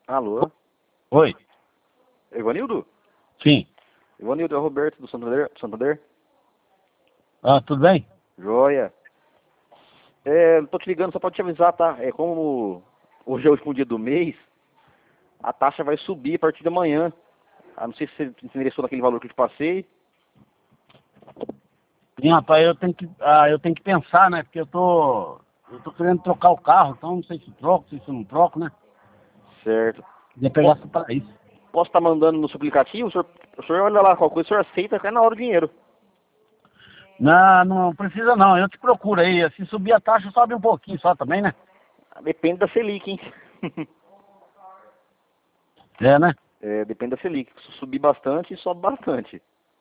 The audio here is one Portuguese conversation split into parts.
Alô? Oi. Ivanildo? Sim. Ivanildo, é o Roberto do Santander. Ah, tudo bem? Joia. Tô te ligando só pra te avisar, tá? Como hoje é o último dia do mês, a taxa vai subir a partir de amanhã. Não sei se você se interessou naquele valor que eu te passei. Sim, rapaz, eu tenho que pensar, né? Porque eu tô querendo trocar o carro, então não sei se troco, se não troco, né? Certo. Ia pegar Po- só para isso. Posso estar mandando no seu aplicativo? O senhor olha lá qual coisa, o senhor aceita, cai na hora o dinheiro. Não, não precisa não, eu te procuro aí. Se subir a taxa, sobe um pouquinho só também, né? Depende da Selic, hein? É, né? Depende da Selic. Se subir bastante, sobe bastante.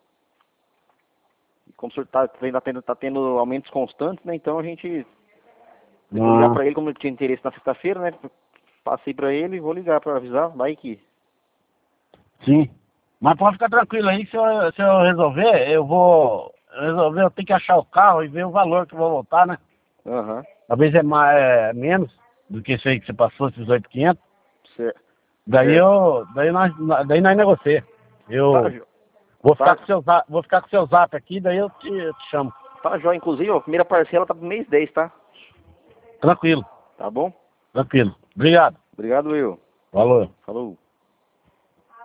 E como o senhor tá tendo aumentos constantes, né? Então a gente... Eu vou ligar Ah, pra ele, como eu tinha interesse na sexta-feira, né? Passei pra ele, vou ligar pra avisar, vai que... sim. Mas pode ficar tranquilo aí, se eu resolver, eu tenho que achar o carro e ver o valor que eu vou voltar, né? Aham, Talvez menos do que isso aí que você passou, esses 8.500. certo, Daí certo. eu, daí nós negociamos. Tá, Eu vou ficar tá, com seu zap aqui, daí eu te chamo. tá jóia. Inclusive, ó, a primeira parcela tá pro mês 10, tá? Tranquilo, Tá bom? tranquilo. Obrigado. Obrigado, Will. Valeu. Falou.